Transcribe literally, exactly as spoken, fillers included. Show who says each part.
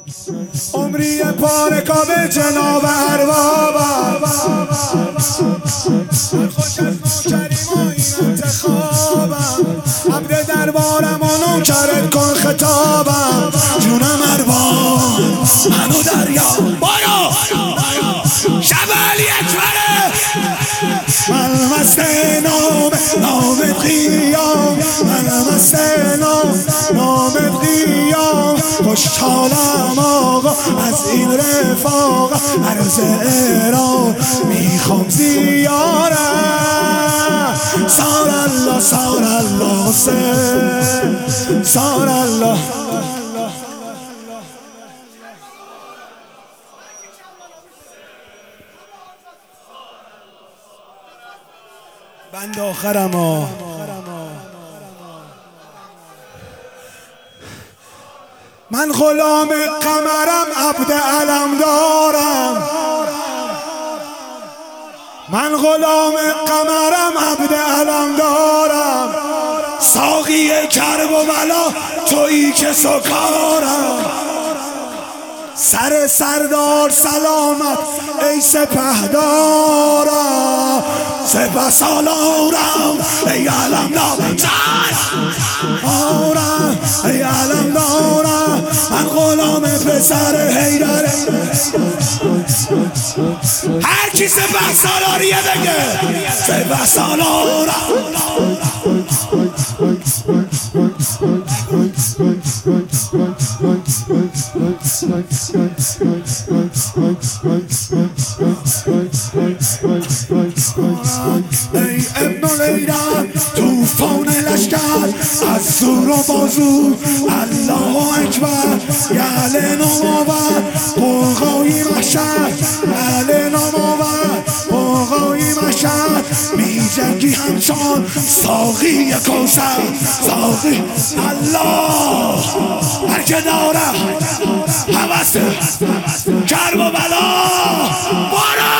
Speaker 1: عمری پارکا به جناب اربابم خوش از نوکریم و این انتخابم عبد دربارم و نوکرت کن خطابم جونم ارباب منو دریا بارو شب علی اکبره من مست نام نامت قیام من مست نام نامت قیام خوشحالم آقا از این رفاق عرض ایران میخوام زیاره سار الله سار الله سار الله بند آخرم ها من غلام قمرم عبد علم دارم من غلام قمرم عبد علم دارم ساقی کرب و بلا تویی که سکارم سر سردار سلامت ای سپهدارم سپه سالارم ای علم دارم ای علم دارم من غلام پسر حیدره هر کی سپه سالاریه بگه سپه سالارم ای ابن لیلا توفان لشکر از زور و بازو الله اکبر یعلن آور قوقای محشر یعلن آور قوقای محشر می جنگی همچون ساقی کوثر ساقی الله هر که داره هوس کرب و بلا بارا